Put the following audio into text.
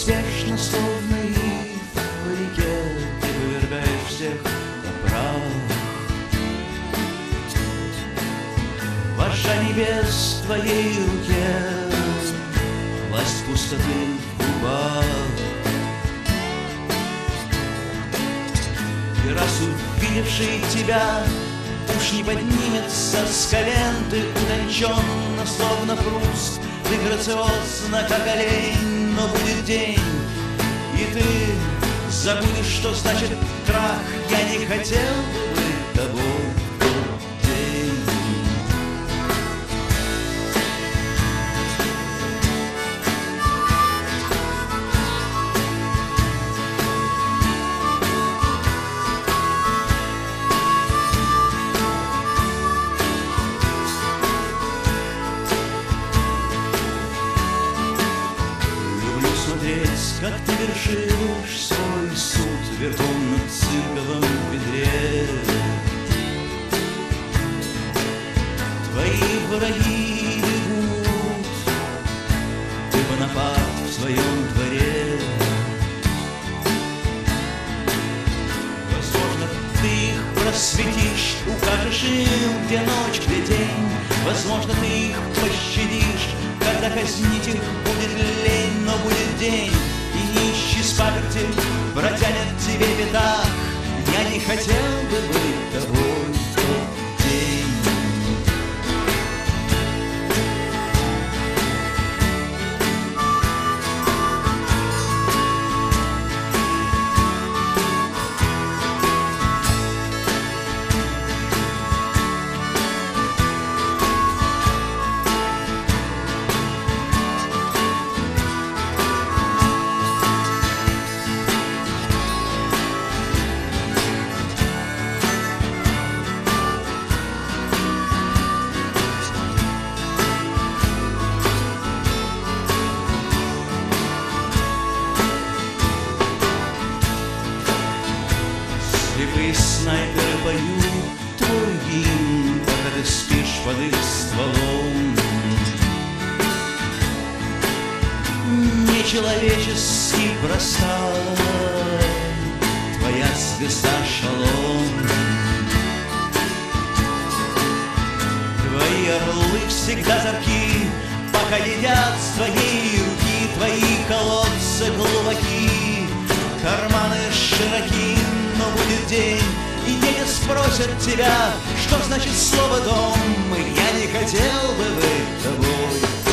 безуспешно, словно и в реке ты повергаешь всех на прах. Вожжа небес в твоей руке, власть пустоты в губах. И раз увидевший тебя уж не поднимется с колен, ты утонченно, словно Пруст, ты грациозно, как олень, но будет день, и ты забудешь, что значит крах. Я не хотел бы быть тобой в тот день. Как ты вершишь свой суд верхом на цирковом ведре. Твои враги бегут, ты Бонапарт в своем дворе. Возможно, ты их просветишь, укажешь им, где ночь, где день. Возможно, ты их пощадишь, когда казнить их будет лень, но будет день. И нищий с паперти протянет тебе пятак. Я не хотел бы быть тобой в тот день. Слепые снайперы поют твой гимн, пока ты спишь под их стволом. Нечеловечески проста твоя звезда шалом. Твои орлы всегда зорки, пока едят с твоей руки. Твои колодцы глубоки, карманы широки, но будет день, и дети спросят тебя, что значит слово «дом». Я не хотел бы быть тобой